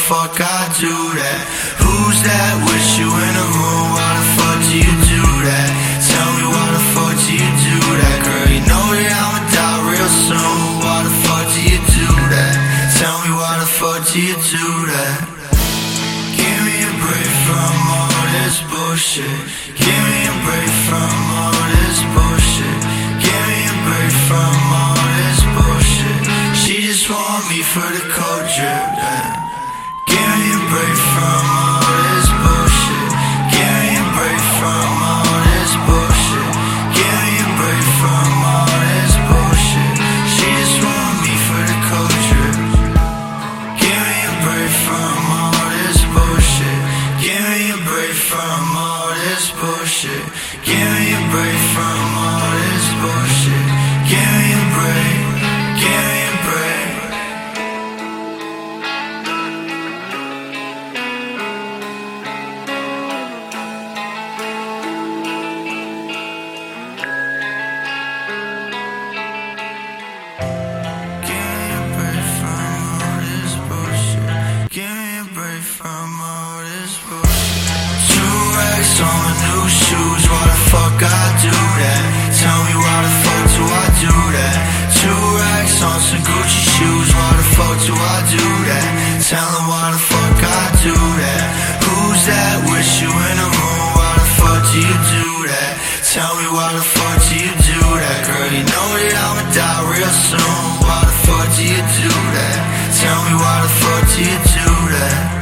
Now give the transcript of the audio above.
fuck I do that? Who's that with you in the room? Why the fuck do you do that? Tell me why the fuck do you do that? Girl, you know that I'ma die real soon. Why the fuck do you do that? Tell me why the fuck do you do that? Give me a break from all this bullshit. Give me a break from all this bullshit. Give me a break from all this bullshit. She just want me for the cold drip, damn. Give me a break from all this bullshit. Give me a break from all this bullshit. Give me a break from all this bullshit. She just want me for the cold drip. Give me a break from all this bullshit. Give me a break from all this bullshit. Give me a break from all this bullshit. Give me a break. Give me a break. On my new shoes, why the fuck I do that? Tell me why the fuck do I do that? 2 racks on some Gucci shoes, why the fuck do I do that? Tell them why the fuck I do that? Who's that with you in the room? Why the fuck do you do that? Tell me why the fuck do you do that? Girl, you know that I'ma die real soon. Why the fuck do you do that? Tell me why the fuck do you do that?